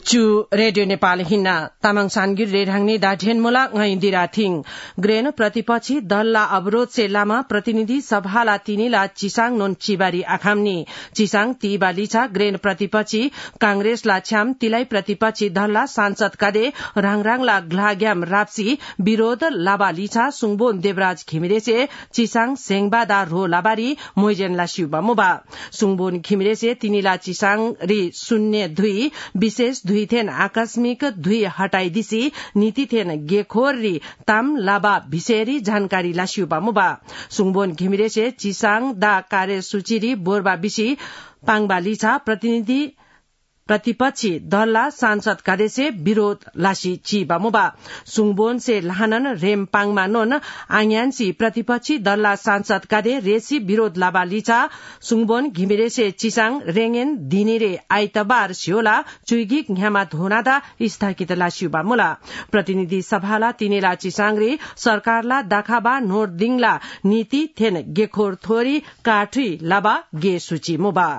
चु रेडियो नेपाल हिन्ना तामाङ सानगिर रेढाङनी दाढेनमुला ngaiндира थिङ ग्रेन प्रतिपक्षी दलला अवरोध से लामा प्रतिनिधि सभाला तिनीला चिसाङ नोन चिबारी आखामनी चिसाङ तीबा लिछा ग्रेन प्रतिपक्षी कांग्रेसला छ्याम तिलाई प्रतिपक्षी दलला सांसद कादे राङराङला ग्लाग्याम राप्सी विरोध लाबा लिछा सुङबोन देवराज घिमिरेसे चिसाङ सेङबादा रो लाबारी मोइजेनला शिवबा मुबा सुङबोन घिमिरेसे तिनीला चिसाङ री 02 विशेष थेन आकस्मिक धुई हटाइदिसी नीति थेन गेखोर री ताम लाबा भिसेरी जानकारी लासिउबा मुबा सुङबोन घिमिरेसे चिसाङ दा कार्यसूची री बोरबा बिसी पाङबा लिछा प्रतिपक्षी दलला सांसद कादेसे विरोध लासी चिबा मुबा सुङबोन से लहानन रेम पाङमा नोन आङयान्सी प्रतिपक्षी दलला सांसद कादे रेसी विरोध लाबा लिछा सुङबोन घिमिरेसे चिसाङ रेङेन दिनेरे आइतबार सियोला चुइगिक न्यामा धोनादा स्थगित लासिउबा मुला प्रतिनिधि सभाला तिनेला चिसाङ रे सरकारला दाखाबा नोर्दिङला नीति थेन गेखोर थोरी काठुई लाबा गे सूची मुबा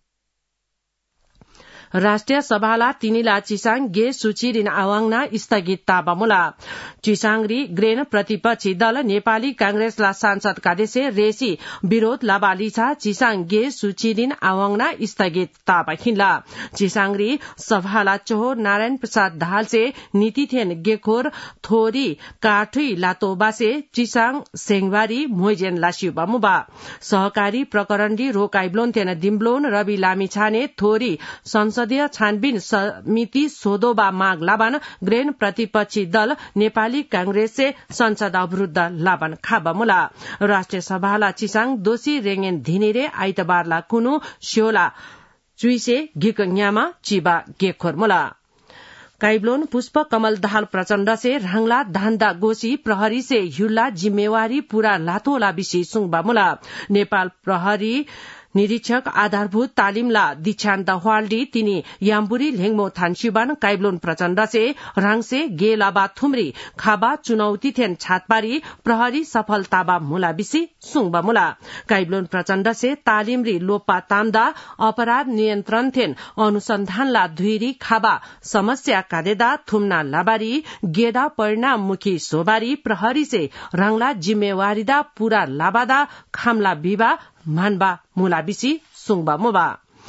राष्ट्रिय सभाला तिनीला चिसाङ गे सूची रिन आवाङना स्थगित ताबामुला चिसाङरी ग्रेन प्रतिपक्षी दल नेपाली कांग्रेसला सांसद कादेसे रेसी विरोध लाबा लिछा चिसाङ गे सूची रिन आवाङना स्थगित ताबा हिन्ला चिसाङरी सभाला चोहो नारायण प्रसाद दाहाल से नीति थेन गेखोर थोरी काठुई लातोबासे चिसाङ सेङबारी मोइजेन लासिउबा मुबा सहकारी प्रकरण डी रोकाइब्लोन थेन दिम्ब्लोन रवि लामिछाने थोरी संसदीय छानबिन समिति सोदोबा माग लाबान ग्रेन प्रतिपक्षी दल नेपाली कांग्रेस से संसद अवरुद्ध लाबान खाबा मुला राष्ट्रिय सभाला चिसाङ दोषी रेङेन धिनेरे आइतबारला कुनु स्योला चुइसे गिकन्यामा चिबा गेखोर मुला काइब्लोन पुष्प कमल दाहाल प्रचण्ड से राङला धान्दा गोसी प्रहरी से हिउला जिम्मेवारी पूरा लातोला बिसी सुङबा मुला नेपाल प्रहरी निरीक्षक आधारभूत तालिमला दीक्षान्त हवाल्डी तिनी याम्बुरी लेङमो थानसिबान काइब्लोन प्रचण्ड से राङसे गेलाबा थुमरी खाबा चुनौती थेन छातपारी प्रहरी सफलताबा मुला बिसी सुङबा मुला काइब्लोन प्रचण्ड से तालिमरी लोपा तामदा अपराध नियन्त्रण थेन अनुसन्धानला धुइरी खाबा समस्या कादेदा थुम्ना लाबारी गेदा परिणाममुखी सोबारी प्रहरी से राङला जिम्मेवारीदा पूरा लाबादा खामला बिबा मानबा मुला बिसी सुङबा मुबा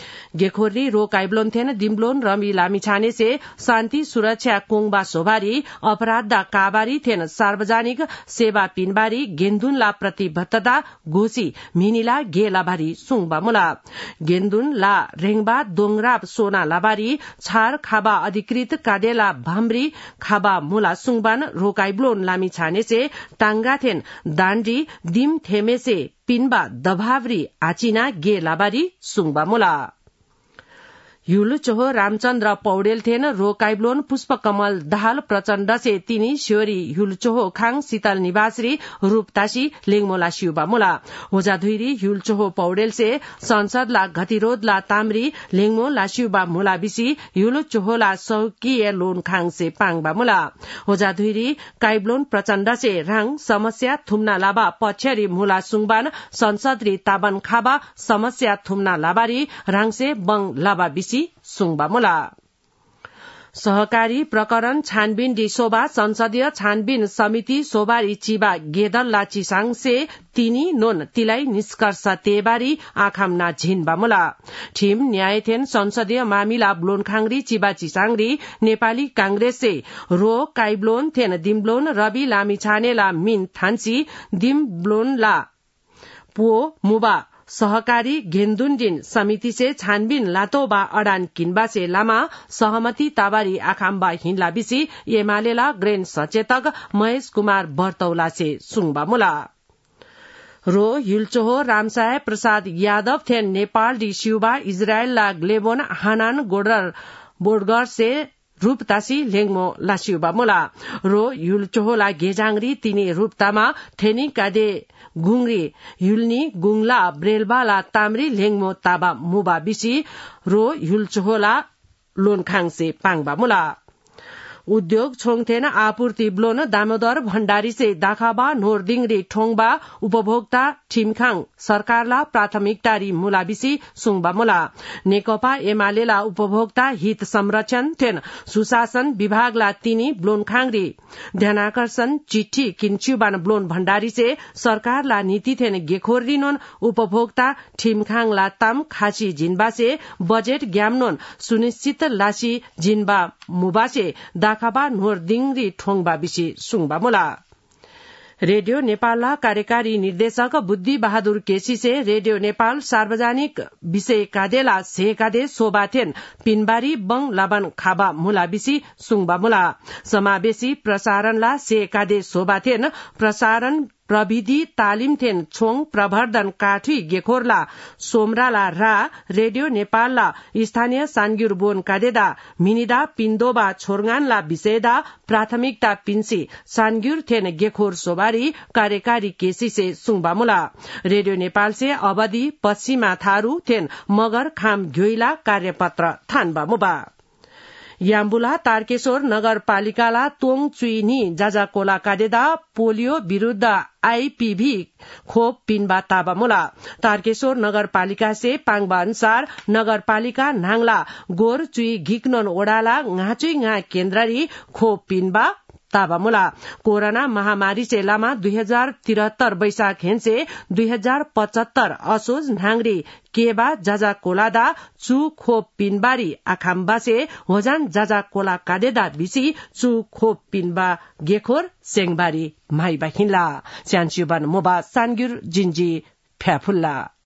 गेखोरी रो काइब्लोन थेन दिम्ब्लोन रमी लामिछाने से शान्ति सुरक्षा कोङबा सोबारी अपराधदा काबारी थेन सार्वजनिक सेवा पिनबारी गेन्दुनला प्रतिबद्धता घोषी मिनिला गेलाबारी सुङबा मुला गेन्दुन ला रेङबा दोङराब सोना लाबारी छार खाबा अधिकृत कादेला भाम्री खाबा मुला सुङबान रो काइब्लोन लामिछाने से टांगा थेन दाण्डी दिम थेमे से पिनबा दभावरी आचिना गेलाबारी सुङबा मुला युलु चोहो रामचन्द्र पौडेल थेन रो काइब्लोन पुष्प कमल दाहाल प्रचण्ड से तिनी स्योरी युलु चोहो खाङ शीतल निवासरी रूपतासी लेङमोला शिउबा मुला होजा धुइरी युलु चोहो पौडेल से संसदला गतिरोधला तामरी लेङमो लाशिउबा मुला बिसी युलु चोहोला सौकीय लोन खाङ से पाङबा मुला होजा धुइरी काइब्लोन प्रचण्ड से राङ समस्या थुम्ना लाबा पछ्यरी मुला सुङबान संसदरी ताबन खाबा समस्या थुम्ना लाबारी राङ से बङ लाबा बिसी सुङबा मुला सहकारी प्रकरण छानबिन डिसोबा संसदीय छानबिन समिति सोबारी चिबा गेदल्ला चिसाङ से तिनी नोन तिलाई निष्कर्ष तेबारी आखामना झिनबा मुला ठिम न्यायथेन संसदीय मामिला ब्लोनखाङरी चिबा चिसाङरी नेपाली कांग्रेस से रो काइब्लोन थेन दिम्ब्लोन रवि लामिछानेला मिन थान्सी दिम्ब्लोनला पो मुबा सहकारी घेन्दुन्डिन समिति से छानबिन लातोबा अडान किनबा से लामा सहमति ताबारी आखाम्बा हिन्ला बिसी एमालेला ग्रेन सचेतक महेश कुमार बर्तौला से सुङबा मुला रो हिलचोहो रामसाय प्रसाद यादव थेन नेपाल डी शिउबा इजरायलला ग्लेबोन हानान बोर्डगर से रूपतासी लेङमो लासिउबा मुला रो युलचोहोला गेजाङरी तिनी रूपतामा थेनी कादे गुङरी युल्नी गुङला ब्रेलबाला तामरी लेङमो ताबा मुबा बिसी रो युलचोहोला लोनखाङ से पाङबा मुला उद्योग छोङथेन आपूर्ति ब्लोन दामोदर भण्डारी से दाखाबा नोरदिङरी ठोङबा उपभोक्ता ठिमखाङ सरकारला प्राथमिकतारी मुलाबिसी सुङबा मुला नेकपा एमालेला उपभोक्ता हित संरक्षण थेन सुशासन विभागला तिनी ब्लोन खाङरी ध्यानाकर्षण चिट्ठी किन्चुबान ब्लोन भण्डारी से सरकारला नीति थेन गेखोरिनोन उपभोक्ता ठिमखाङला ताम खाची जिन्बा से बजेट ग्यामनोन सुनिश्चित लासी जिन्बा मुबासे दाखाबा नोरदिङरी ठोङबा बिसी सुङबा मुला रेडियो नेपालला कार्यकारी निर्देशक बुद्धि बहादुर केसी से रेडियो नेपाल सार्वजनिक विषय कादेला सेकादे सोबाथेन पिनबारी बङ लाबान खाबा मुला बिसी सुङबा मुला समावेशी प्रसारणला सेकादे सोबाथेन प्रसारण प्रविधि तालिम थेन छोङ प्रवर्धन काठी गेखोरला सोमराला रा रेडियो नेपालला स्थानीय सान्ग्युर बोन कादेदा मिनिदा पिन्दोबा छोरगानला विषयदा प्राथमिकता पिन्सी सान्ग्युर थेन गेखोर सोबारी कार्यकारी केसी से सुङबा मुला रेडियो नेपाल से अवधि पश्चिमा थारू थेन मगर खाम घ्योइला कार्यपत्र थानबा मुबा याम्बुला तारकेश्वर नगरपालिकाला तोङ चुइनी जाजाकोला कादेदा पोलियो विरूद्ध आईपीभी खोप पिनबा ताबा मुला तारकेश्वर नगरपालिका से पाङबा अनुसार नगरपालिका नाङला गोर चुई घिक्नोन ओडाला ngaचुई nga केन्द्ररी खोप पिनबा ताबा मुला कोरोना महामारी से लामा 2073 वैशाख हेन्से 2075 असोज नाङरी केबा जाजा कोलादा चु खोप पिनबारी आखाम्बा से होजान जाजा कोला कादेदा बिसी चु खोप पिनबा गेखोर सेङबारी माइबा हिन्ला च्यान्चुबान मोबा सान्ग्युर जिन्जी फ्याफुल्ला